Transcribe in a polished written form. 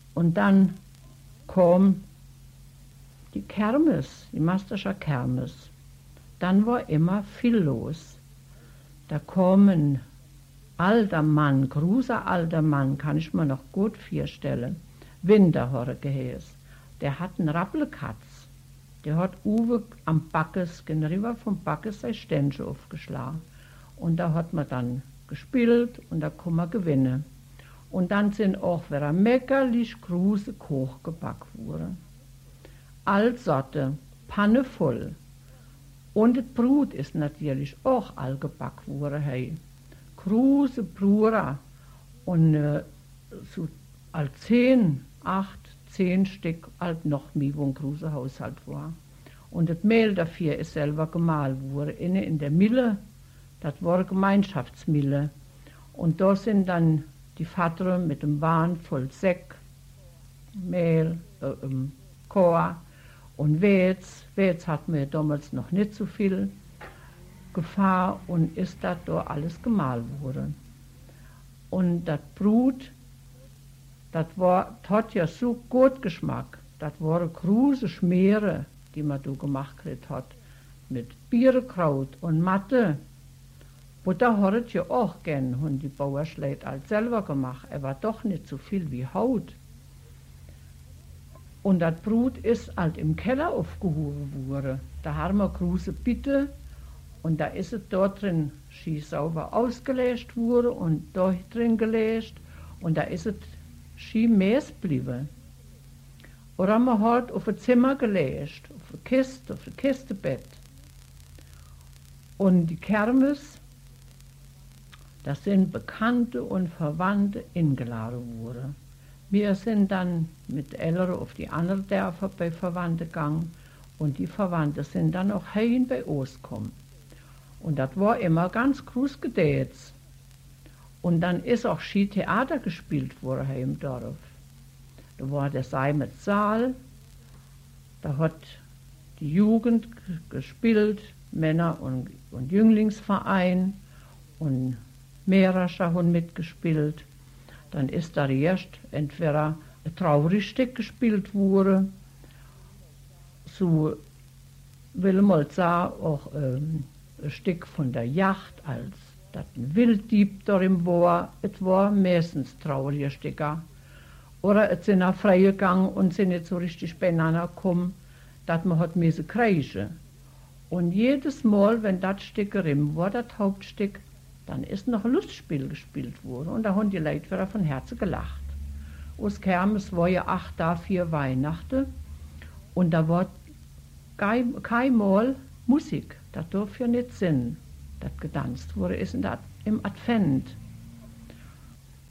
Und dann kam die Kermes, die Masterscher Kermes. Dann war immer viel los. Da kam ein alter Mann, großer alter Mann, kann ich mir noch gut vorstellen, Winterhorre geheißen. Der hat einen Rappelkatz. Der hat Uwe am Backes, gegenüber vom Backes, sein Ständchen aufgeschlagen. Und da hat man dann gespielt und da kann man gewinnen. Und dann sind auch wieder meckerlich große Koch gebackt worden. All Sorte, Panne voll. Und das Brot ist natürlich auch all gebackt worden. Hey. Große Bruder und so all 10 Stück, alt noch mehr, wo ein großer Haushalt war. Und das Mehl dafür ist selber gemahlen worden. Innen in der Mille, das war eine Gemeinschaftsmille. Und da sind dann die Vater mit dem Wahn voll Säck, Mehl, Chor und Wetz. Wetz hatten wir damals noch nicht so viel Gefahr und ist das da alles gemahlen worden. Und das Brot, das hat ja so gut Geschmack. Das waren große Schmiere, die man da gemacht hat, mit Bierkraut und Matte. Butter hat ja auch gern, und die Bauerschlägt als selber gemacht, aber doch nicht so viel wie Haut. Und das Brot ist halt im Keller aufgehoben worden. Da haben wir große Bitte und da ist es dort drin schön sauber ausgelöscht worden und da drin gelöscht und da ist es schön Mäß geblieben. Oder man hat auf ein Zimmer gelöscht, auf ein Kistebett. Und die Kermes, das sind Bekannte und Verwandte eingeladen worden. Wir sind dann mit Älteren auf die anderen Dörfer bei Verwandten gegangen und die Verwandten sind dann auch heim bei uns gekommen. Und das war immer ganz groß gedäht. Und dann ist auch Skitheater gespielt worden hier im Dorf. Da war der Seimet-Saal, da hat die Jugend gespielt, Männer- und Jünglingsverein und Mehrerscher haben mitgespielt. Dann ist da erst entweder ein trauriges Stück gespielt worden, so will mal sagen, auch ein Stück von der Yacht, als das ein Wilddieb darin war. Es war meistens traurige Stücke. Oder es sind auch freie gegangen und sind nicht so richtig beieinander gekommen, dass man hat müssen kriechen. Und jedes Mal, wenn das Stück rim war, das Hauptstück, dann ist noch ein Lustspiel gespielt worden und da haben die Leute wieder von Herzen gelacht. Aus Kermes war ja 8 Tage 4 Weihnachten und da war kein Mal Musik, das durfte ja nicht sein, das getanzt wurde, ist im Advent.